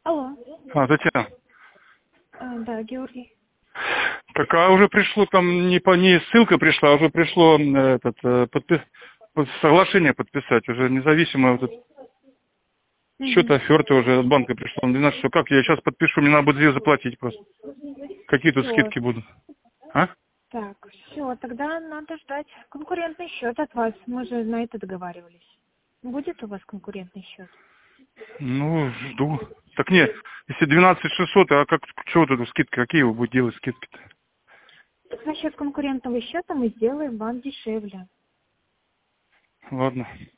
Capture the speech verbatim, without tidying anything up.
Алло. А, Татьяна. А, да, Георгий. Так, а уже пришло там не по не ссылка пришла, а уже пришло э, этот э, подпи- под- соглашение подписать, уже независимо вот этот счет Угу. оферты уже от банка пришло. Он двенадцать, что как я сейчас подпишу, мне надо будет две заплатить просто. Какие тут Все. скидки будут? А? Так, все, тогда надо ждать конкурентный счет от вас. Мы же на это договаривались. Будет у вас конкурентный счет? Ну, жду. Так нет, если двенадцать шестьсот, а как, что вот эту скидки, какие вы будете делать скидки-то? За счет конкурентного счета мы сделаем вам дешевле. Ладно.